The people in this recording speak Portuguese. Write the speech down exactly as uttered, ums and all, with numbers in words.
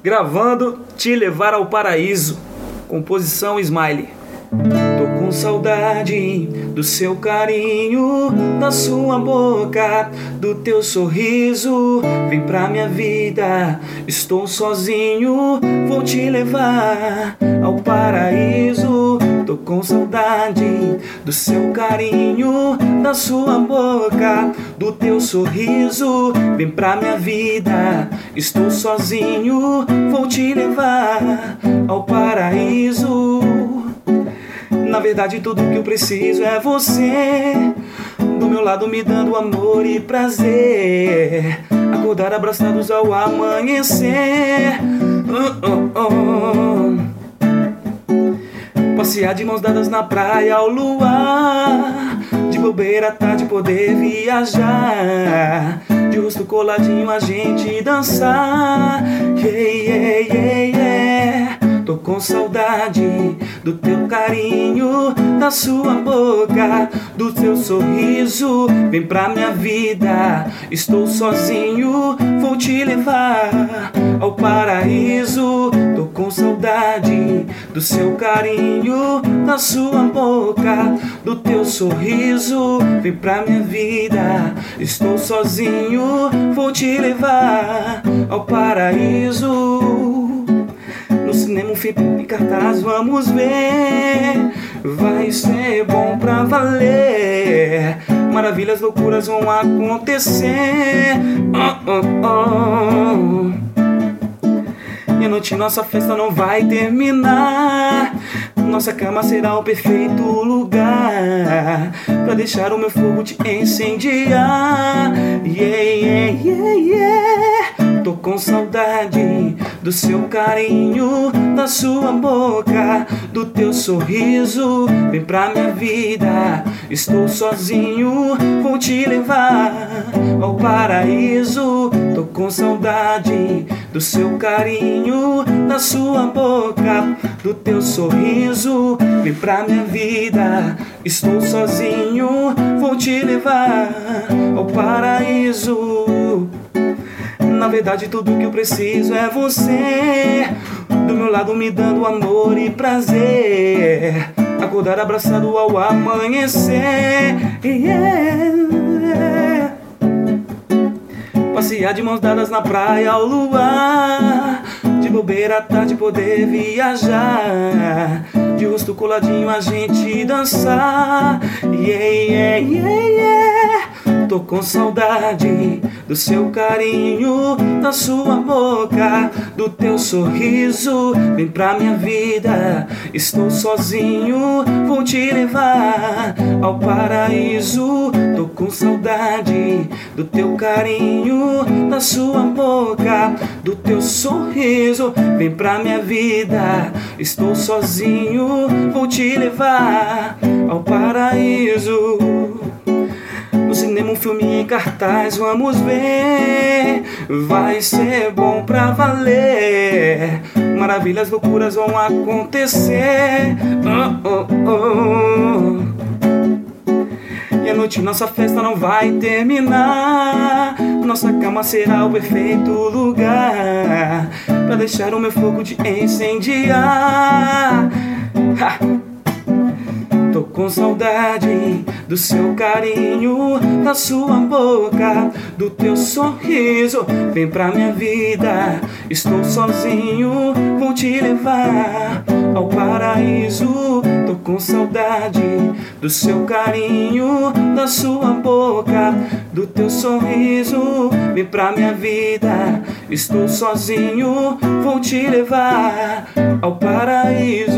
Gravando Te Levar ao Paraíso. Composição Smiley. Tô com saudade do seu carinho, da sua boca, do teu sorriso. Vem pra minha vida, estou sozinho, vou te levar ao paraíso. Tô com saudade do seu carinho, da sua boca, do teu sorriso. Vem pra minha vida, estou sozinho, vou te levar ao paraíso. Na verdade tudo que eu preciso é você do meu lado, me dando amor e prazer. Acordar abraçados ao amanhecer. oh, oh, oh. Passear de mãos dadas na praia ao luar. De bobeira à tarde poder viajar. De rosto coladinho a gente dançar. Yeah, yeah, yeah, yeah. Tô com saudade do teu carinho, da sua boca, do teu sorriso. Vem pra minha vida, estou sozinho, vou te levar ao paraíso. Tô com saudade do seu carinho, da sua boca, do teu sorriso. Vem pra minha vida, estou sozinho, vou te levar ao paraíso. No cinema, um filme em cartaz, vamos ver. Vai ser bom pra valer. Maravilhas, loucuras vão acontecer. Oh, oh, oh. E a noite, nossa festa não vai terminar. Nossa cama será o perfeito lugar pra deixar o meu fogo te incendiar. Yeah, yeah, yeah, yeah. Tô com saudade do seu carinho, da sua boca, do teu sorriso. Vem pra minha vida, estou sozinho, vou te levar ao paraíso. Tô com saudade do seu carinho, da sua boca, do teu sorriso. Vem pra minha vida, estou sozinho, vou te levar ao paraíso. Na verdade tudo que eu preciso é você do meu lado, me dando amor e prazer. Acordar abraçado ao amanhecer. Yeah. Passear de mãos dadas na praia ao luar. De bobeira à tarde poder viajar. De rosto coladinho a gente dançar. Yeah, yeah, yeah, yeah. Tô com saudade do seu carinho, da sua boca, do teu sorriso. Vem pra minha vida, estou sozinho, vou te levar ao paraíso. Tô com saudade do teu carinho, da sua boca, do teu sorriso. Vem pra minha vida, estou sozinho, vou te levar ao paraíso. No cinema, um filme em cartaz, vamos ver. Vai ser bom pra valer. Maravilhas, loucuras vão acontecer. Oh, oh, oh. E a noite, nossa festa não vai terminar. Nossa cama será o perfeito lugar pra deixar o meu fogo te incendiar. Ha! Tô com saudade do seu carinho, da sua boca, do teu sorriso. Vem pra minha vida, estou sozinho, vou te levar ao paraíso. Tô com saudade do seu carinho, da sua boca, do teu sorriso. Vem pra minha vida, estou sozinho, vou te levar ao paraíso.